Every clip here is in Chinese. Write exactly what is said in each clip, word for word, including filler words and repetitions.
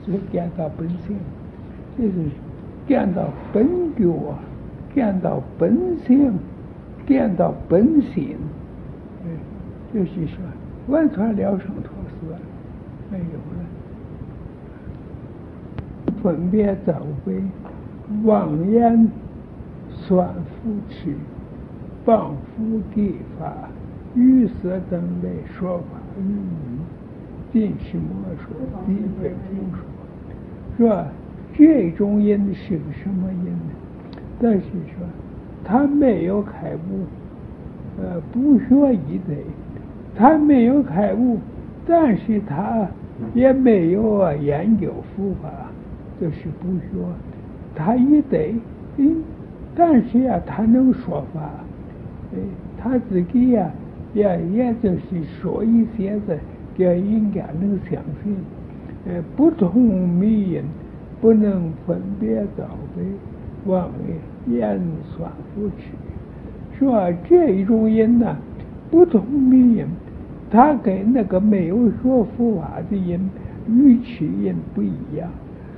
是见到本性，就是见到本觉，见到本性，见到本心。嗯，就是说完全了生脱死，没有了。分别造为妄言算扶持，谤夫地法，语色等类说法语语，尽是魔说，即非佛说。说这种因是个什么因呢？但是说他没有开悟，呃，不学一类，他没有开悟，但是他也没有啊研究佛法，就是不学。他一对，嗯，但是呀、啊，他能说法，哎，他自己呀、啊，也也就是说一些的，叫人家能相信。呃，不通迷因，不能分别造为，妄言算扶持。说这一种人呢，不通迷因，他跟那个没有学佛法的人语气人不一样。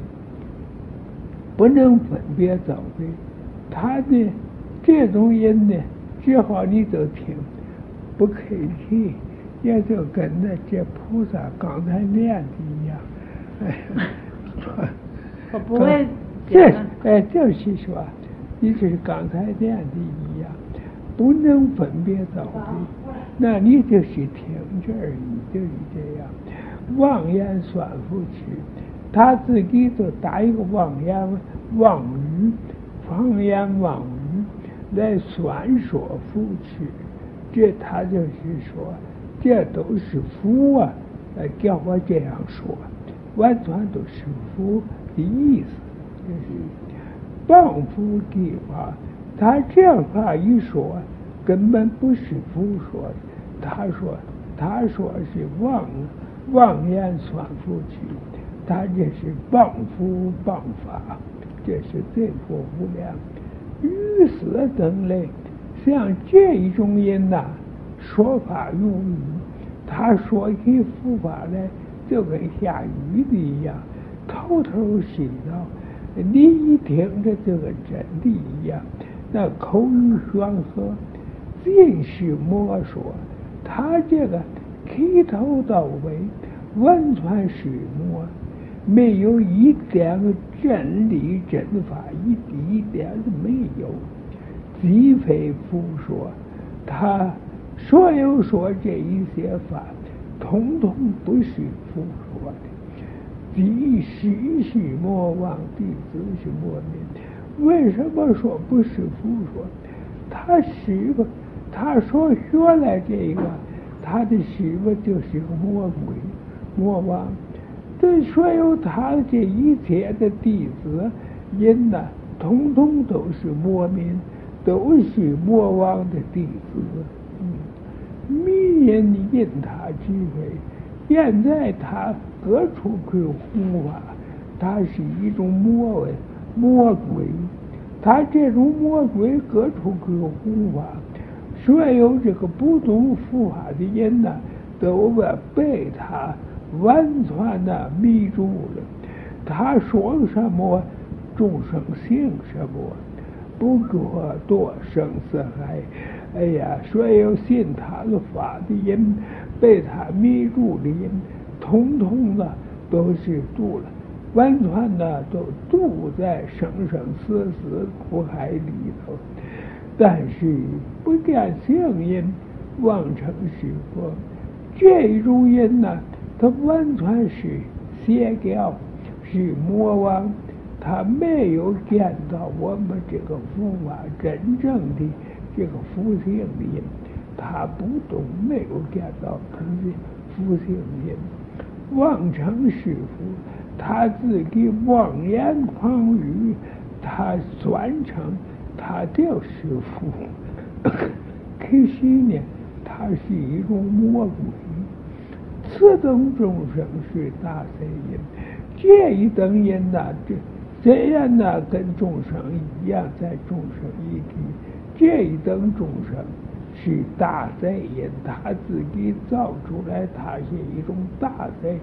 不能分别造为，他的这种人呢，只好你就听，不客气，也就跟那这菩萨刚才念的一样。哎， 我不会这哎，就是说，你是刚才念的一样，不能分别造为，那你就是听这而已，就是这样。妄言算扶持。他自己就打一个妄言妄语，方言妄语来算说扶持，这他就是说，这都是佛啊，呃，叫我这样说，完全都是佛的意思，就是谤佛地法。他这话一说，根本不是佛说的，他说他说是妄妄言算扶持。他这是谤佛谤法，这是罪过无量。语色等类，像这一种人呐、啊，说法用语，他说起佛法来，就跟下雨的一样，头头是道。你一听着这个真的一样，那口语玄合，尽是魔说。他这个开头到尾，完全是魔。没有一点真理真法，一一点都没有，即非佛说。他所有说这一些法，统统不是佛说的。即是是魔王，弟子是魔民。为什么说不是佛说？他师傅，他所学来这个，他的师傅就是个魔鬼、魔王。这所有他这一切的弟子人呐，统统都是魔民，都是魔王的弟子。嗯，迷人因他之为，现在他各处可有护法，他是一种魔为魔鬼，他这种魔鬼各处可有护法，所有这个不懂佛法的人呐，都被他完全的迷住了。他说什么众生信什么，不过多生死海。哎呀，所有信他的法的人，被他迷住的人，统统的都是度了，完全的都度在生生死死苦海里头。但是不见行人，妄称是佛。这种人呢，他完全是邪教，是魔王，他没有见到我们这个佛法真正的这个佛性的人，他不懂，没有见到他的佛性的人，妄称是佛，他自己妄言狂语，他宣称他就是佛，其实呢，他是一种魔鬼。此等众生是大罪人，这一等人呐、啊，这虽然呢跟众生一样，在众生一体，这一等众生是大罪人，他自己造出来，他是一种大罪。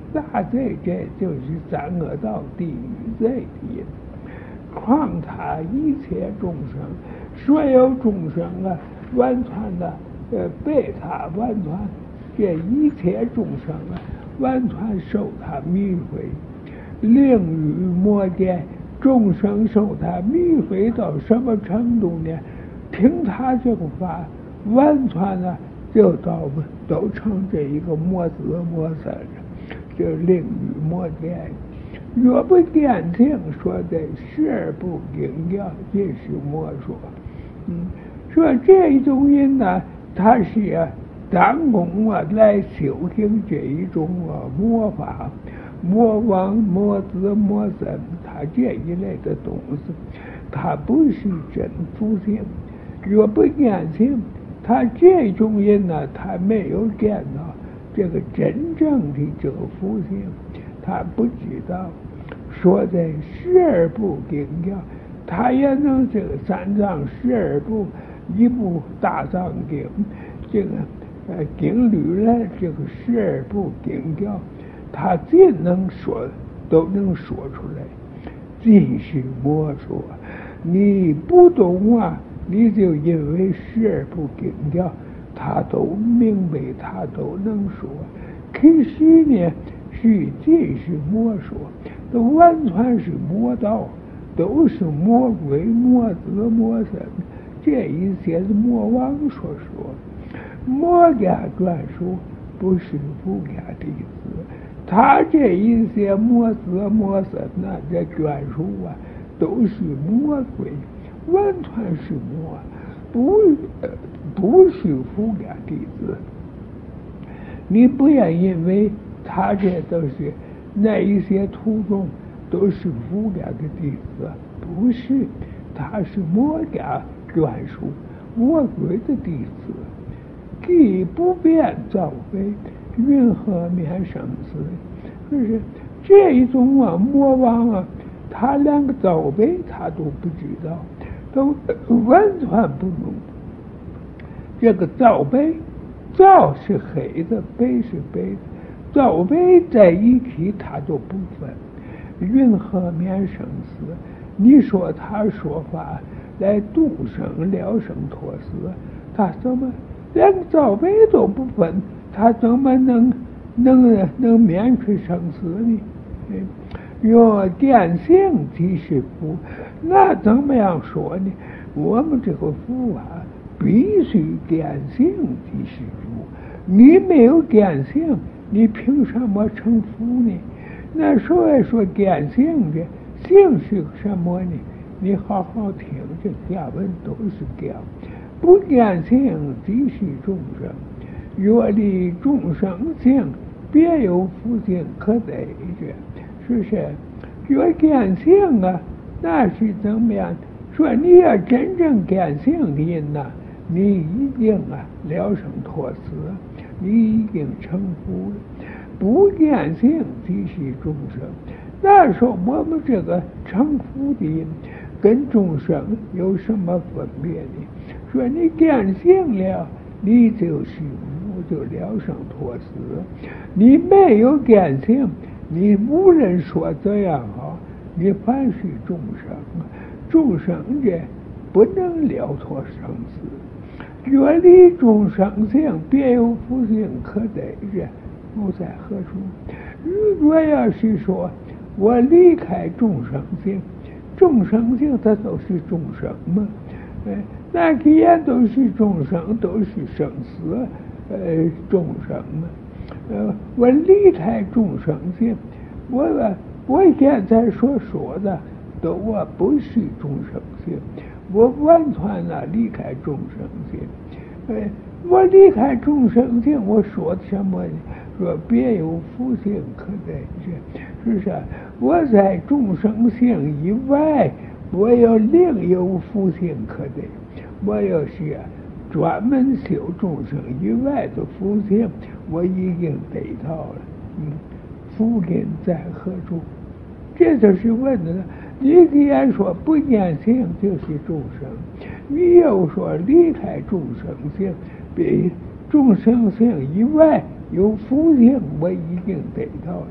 那这这就是三恶道地狱这地。况他一切众生，所有众生啊，完全的呃被他完全这一切众生啊，完全受他迷毁，令于魔界众生受他迷毁到什么程度呢？听他这个法，完全的就都都成这一个魔子魔神了，就令于魔界。若不见听说的十二部经教，这是魔说。嗯，说这种人呢，他是啊，当功啊来修行这一种啊魔法、魔王、魔子、魔神，他这一类的东西，他不是真福性。若不见听，他这种人呢，他没有见到这个真正的这个福性，他不知道。说的十二部经教，他也能这个三藏十二部，一部大藏经，这个呃经律了这个十二部经教，他尽能说都能说出来，尽是魔说。你不懂啊，你就因为十二部经教，他都明白，他都能说。其实呢，是尽是魔说。都完全是魔道，都是魔鬼、魔子、魔神，这一些是魔王所说，魔家专属，不是佛家弟子。他这一些魔子、魔神呐、啊，这专属啊，都是魔鬼，完全是魔，不不是佛家弟子。你不要因为他这都是。那一些徒众都是佛家的弟子，不是，他是魔家专属魔鬼的弟子。既不变造非，云何免生死？就是这一种啊，魔王啊，他连个造非他都不知道，都完全不懂。这个造非，造是黑的，非是白的。造非在一起，他都不分，云何免生死？你说他说法来度生了生脱死，他怎么连造非都不分？他怎么能能能免去生死呢？若见性即是福，那怎么样说呢？我们这个福啊，必须见性即是福。你没有见性，你凭什么成福呢？那所以说见性的性是什么呢？你好好听这下文都是讲，不见性即是众生。若离众生性，别有福性可得着，是不是？若见性啊，那是怎么样？说你要真正见性的人呐、啊，你已经啊了生脱死，你已经成佛了。不见性即是众生。那说我们这个成佛的人跟众生有什么分别呢？说你见性了，你就是佛，就了生脱死。你没有见性，你无论说怎样好，你凡是众生，众生这不能了脱生死。若离众生性，别有福性可得着，不在何处？如果要是说我离开众生性，众生性它都是众生嘛，哎，那既然都是众生，都是生死呃众生嘛，呃，我离开众生性，我我现在所说的都我不是众生性，我完全的离开众生性，哎，我离开众生性，我说的什么呢？说别有福性可得着，是不是？我在众生性以外，我要另有福性可得。我要是专门修众生以外的福性，我已经得到了。嗯，福根在何处？这就是问的了。你既然说不见性就是众生，你又说离开众生性，比众生性以外有福性，我已经得到了。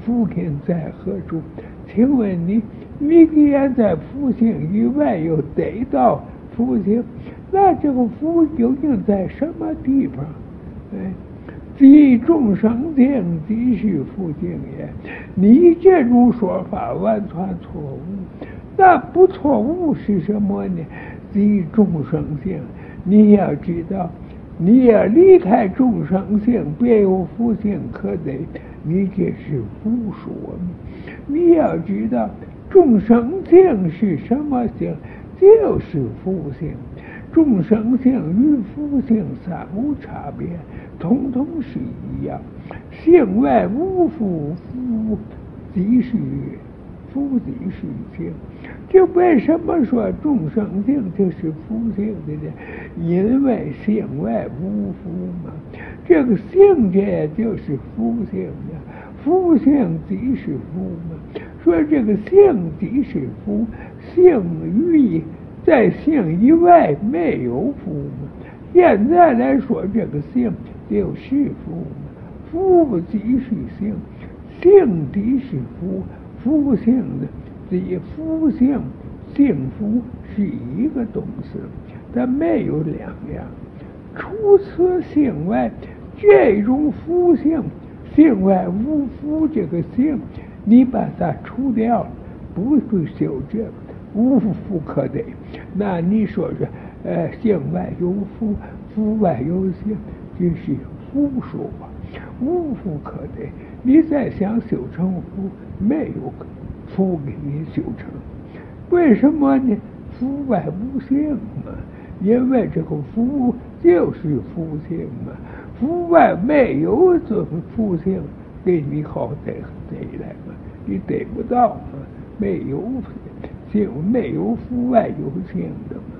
父亲在何处？请问你，你既然在父亲以外又得到父亲，那这个父究竟在什么地方？哎，即众生性，即是父亲也。你这种说法完全错误。那不错误是什么呢？即众生性。你要知道，你要离开众生性，别有父性可得，你这是胡说。你要知道，众生性是什么性？就是父性。众生性与父性三无差别，统统是一样。性外无父，父即是父即是性。这为什么说众生性就是父性的呢？因为性外无父嘛。这个性这就是父性的，父性即是父嘛。说这个性即是父，性与在性以外没有父嘛。现在来说，这个性就是父嘛，父即是性，性即是父，父性的这父性性父是一个东西，它没有两样。除此性外，这种父性性外无父这个性，你把它除掉，不会修正，无父可得。那你说是呃性外有父，父外有性，这是胡说，无父可得。你再想修成父，没有父给你修成。为什么呢？父外无性嘛，因为这个父就是父性嘛，父外没有这个父性给你好得得来嘛，你得不到嘛，没有性，没有父外有性的嘛。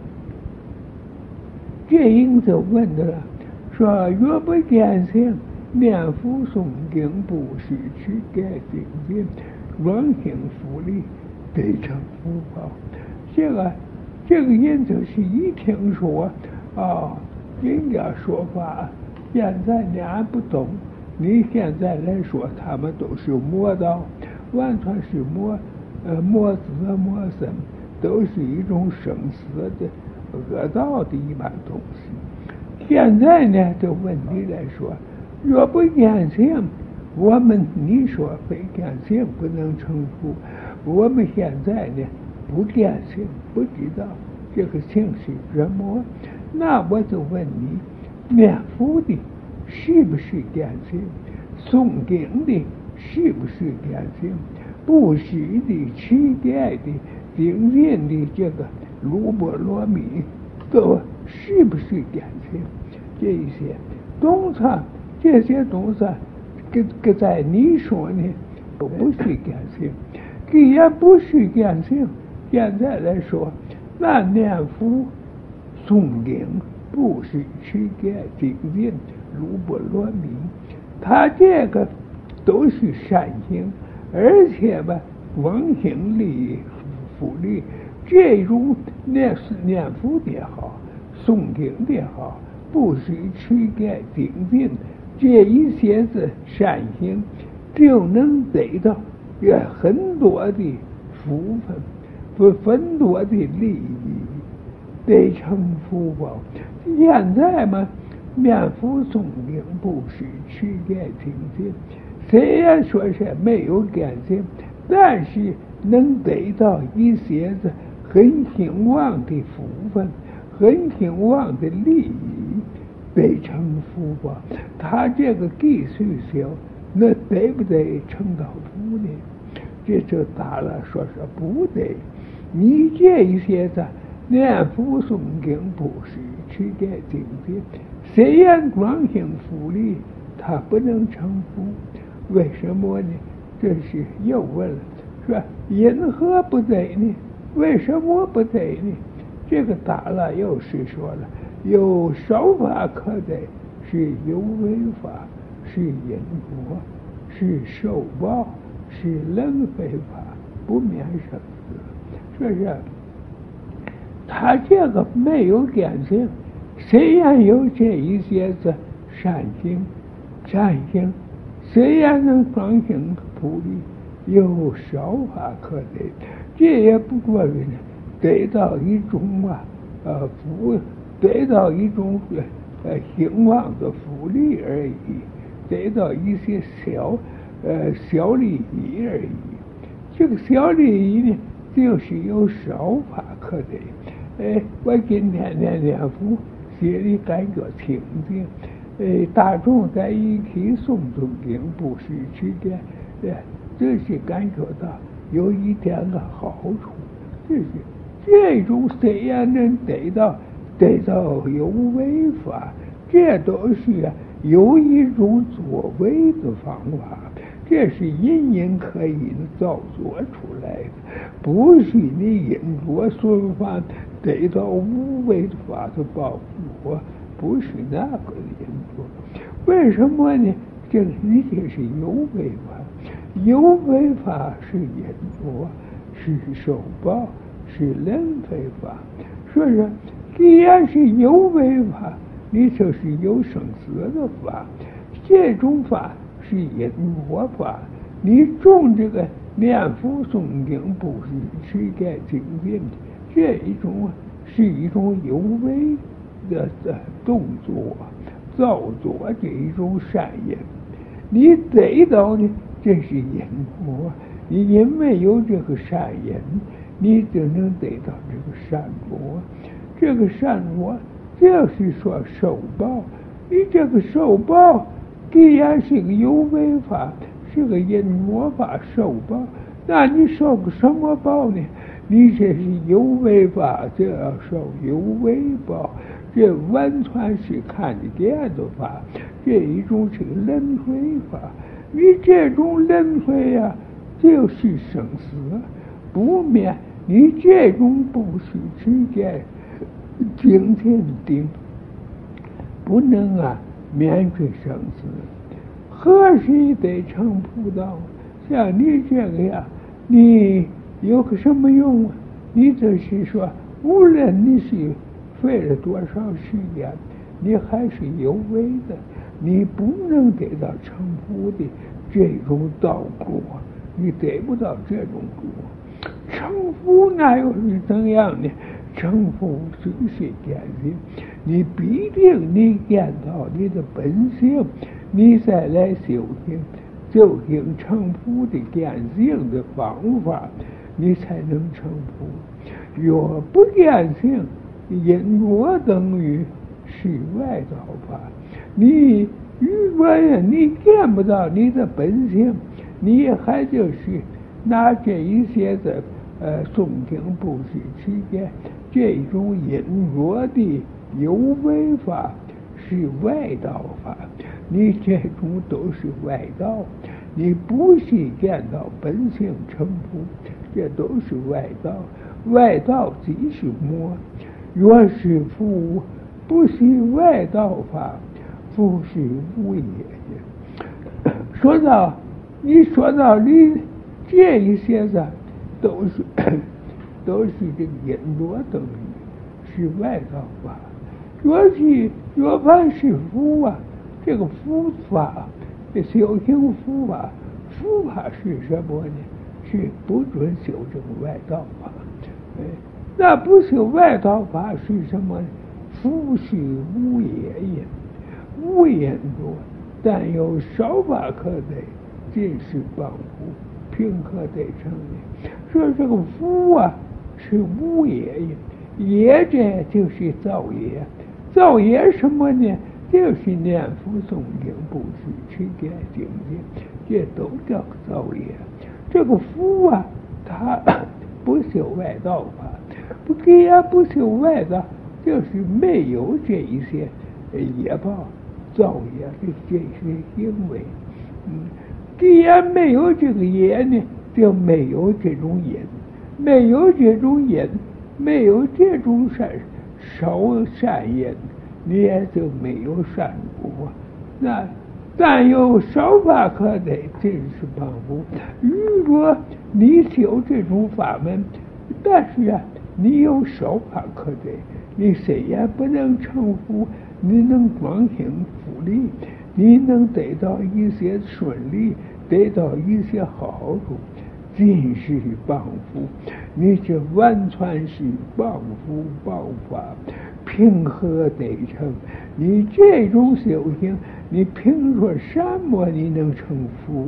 这因就问的了，说若不见性，念佛诵经不是去改境界，软性福利得成福报。这个这个人就是一听说啊，人家说法，现在你还不懂。你现在来说，他们都是魔道，完全是魔呃魔子魔神，都是一种生死的恶道的一般东西。现在呢，这问题来说，若不见性，我们你说非见性不能成佛，我们现在呢不见性，不知道这个性是什么。那我就问你，念佛的是不是见性？诵经的是不是见性？布施的、持戒的、精进的这个卢波罗蜜，都是不是见性？这一些东西，这些东西，跟跟在你说呢，都不是见性。既然不是见性，现在来说，那念佛、诵经、布施、持戒、精进、卢波罗蜜，他这个都是善行，而且吧，广行利福利，这种念念佛的好，诵经的好，布施、持戒、精进，这一些是善行，就能得到也很多的福分。不很多的利益，得成福报。现在嘛，念佛诵经布施持戒精进，虽然说是没有见性，但是能得到一些的很兴旺的福分，很兴旺的利益，得成福报。他这个继续修，那得不得成到福呢？这就答了，说是不得。你这一些子念佛诵经布施持戒精进，虽然广行福利，他不能成福。为什么呢？这是又问了，说因何不得呢？为什么不得呢？这个答了又是说了，有少法可得，是有为法，是因果，是受报，是轮回法，不免生死。说是他这个没有见性，虽然有这一些子善行，善行虽然能广行普利，有少法可得。这也不过于呢，得到一种啊，呃福，得到一种呃兴旺的福利而已，得到一些小呃小利益而已。这个小利益呢，就是有少法可得。哎，我今天念念佛，心里感觉清净。哎，大众在一起诵诵经，不是吃点，哎，这是感觉到有一点个好处。这是这种虽然能得到得到有为法，这都是啊有一种作为的方法。这是因因可以造作出来的，不是你因果顺法得到无为的法的报复，不是那个因果。为什么呢？这个一定是有为法，有为法是因果，是受报，是轮回法。所以说，既然是有为法，你就是有生死的法，这种法是因果法。你种这个念佛诵经不是持戒精进，这一种是一种有为的的动作，造作这一种善因。你得到的这是因果，你因为有这个善因，你就能得到这个善果。这个善果就是说受报，你这个受报既然是个有为法，是个因果法受报，那你受个什么报呢？你这是有为法，就要受有为报，这完全是看得见的法，这一种是轮回法。你这种轮回呀、啊，就是生死不灭。你这种不是持戒精进定，不能啊免去生死。何时得成菩道？像你这个呀，你有个什么用啊？你就是说，无论你是费了多少时间，你还是有为的，你不能得到成佛的这种道果，你得不到这种果。成佛那又是怎样呢？成佛只是见性，你必定你见到你的本性，你再来修行，究竟成佛的见性的方法，你才能成佛。若不见性，因果等于是外道法。你如果你见不到你的本性，你还就是拿这一些的呃诵经布施持戒这种因果的有为法，是外道法。你这种都是外道，你不是见到本性成佛，这都是外道。外道即是魔，若是佛，不是外道法，佛是无也也。说到你说到你这一些的，都是都是这个因果等于是外道法。若是若凡是佛啊，这个佛法，这修行佛法，佛法是什么呢？是不准修这个外道法。哎，那不修外道法是什么呢？佛是无也因，无因多，但有少法可得，尽是帮扶，平可得成也。所以这个福啊是无也因，也这就是造业。造业什么呢？就是念佛诵经布施持戒精进，这都叫造业。这个福啊，它不修外道法，不既然不修外道，就是没有这一些业报造业的这些行为。嗯，既然没有这个业呢，就没有这种因，没有这种因，没有这种善少善因，你也就没有善果。那但有少法可得，尽是帮扶。如果你修这种法门，但是啊，你有少法可得，你虽然不能成佛，你能光行福利，你能得到一些顺利， 得到一些好处，尽是帮扶，你这完全是帮扶报法，凭何得成？你这种修行，你凭说什么你能成佛？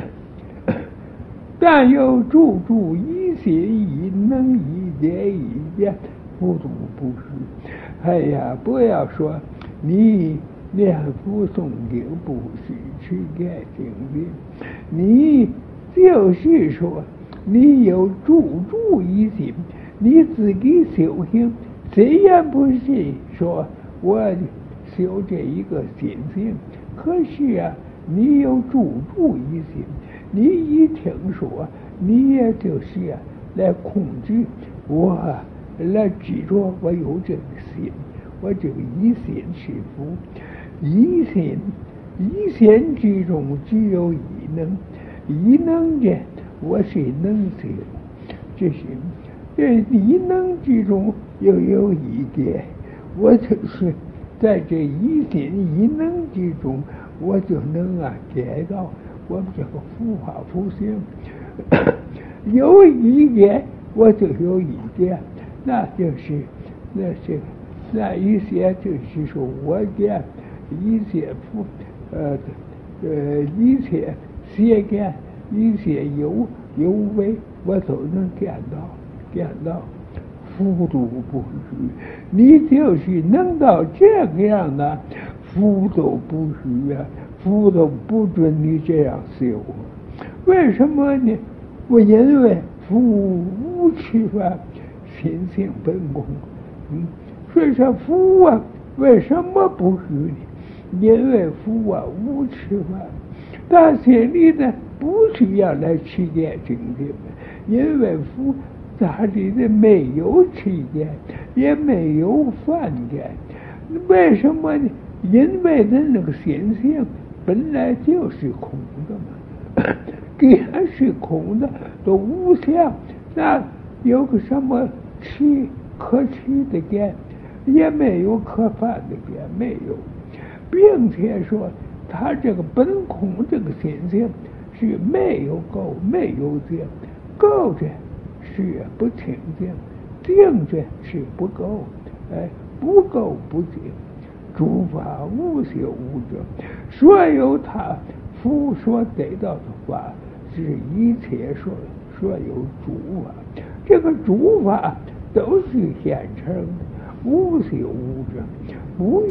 但有处处一心一能一点一点，不度不虚。哎呀，不要说你念佛诵经不虚，去改经典，你就是说你有处处一心，你自己修行，虽然不是说我修这一个心性，可是啊，你有处处一心。你一听说，你也就是啊，来控制我，来执着我有这个心，我这个一心是佛，一心一心之中只有一能，一能的我是能修，这是这一能之中又有一点，我就是在这一心一能之中，我就能啊改到我们这个佛法佛性，有一点我就有一点，那就是那是那一些就是说我的一些佛呃呃一切邪见一些有有为，我都能见到见到，佛度不虚。你就是能到这个样的，佛度不虚啊。佛都不准你这样修，为什么呢？我因为佛无吃饭，心性本空。嗯，所以说佛啊，为什么不虚呢？因为佛啊无吃饭，但心里呢不需要来持戒精进，因为佛家里的没有持戒，也没有犯戒，为什么呢？因为他那个心性本来就是空的嘛，既然是空的，都无相，那有个什么吃可吃的戒，也没有可犯的戒，没有，并且说他这个本空这个心性是没有垢，没有净，垢着是不清净，净着是不垢，哎，不垢不净。诸法无修无者，所有他佛所得到的法，是一切所所有诸法，这个诸法都是现成的，无修无者，无